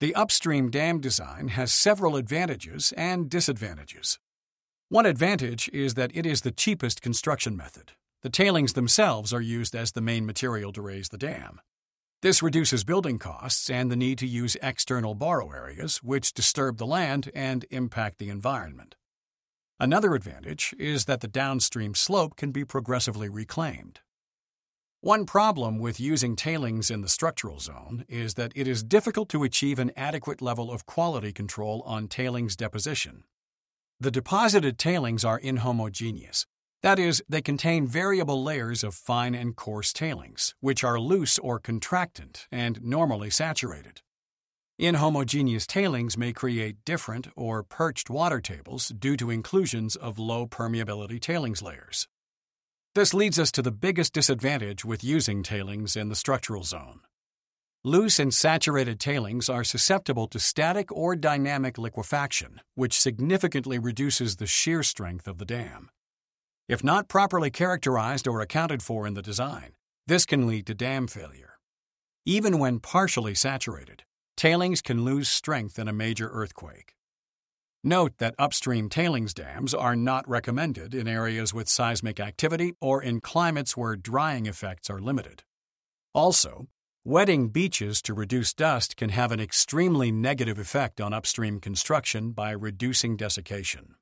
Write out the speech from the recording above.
The upstream dam design has several advantages and disadvantages. One advantage is that it is the cheapest construction method. The tailings themselves are used as the main material to raise the dam. This reduces building costs and the need to use external borrow areas, which disturb the land and impact the environment. Another advantage is that the downstream slope can be progressively reclaimed. One problem with using tailings in the structural zone is that it is difficult to achieve an adequate level of quality control on tailings deposition. The deposited tailings are inhomogeneous. That is, they contain variable layers of fine and coarse tailings, which are loose or contractant and normally saturated. Inhomogeneous tailings may create different or perched water tables due to inclusions of low permeability tailings layers. This leads us to the biggest disadvantage with using tailings in the structural zone. Loose and saturated tailings are susceptible to static or dynamic liquefaction, which significantly reduces the shear strength of the dam. If not properly characterized or accounted for in the design, this can lead to dam failure. Even when partially saturated, tailings can lose strength in a major earthquake. Note that upstream tailings dams are not recommended in areas with seismic activity or in climates where drying effects are limited. Also, wetting beaches to reduce dust can have an extremely negative effect on upstream construction by reducing desiccation.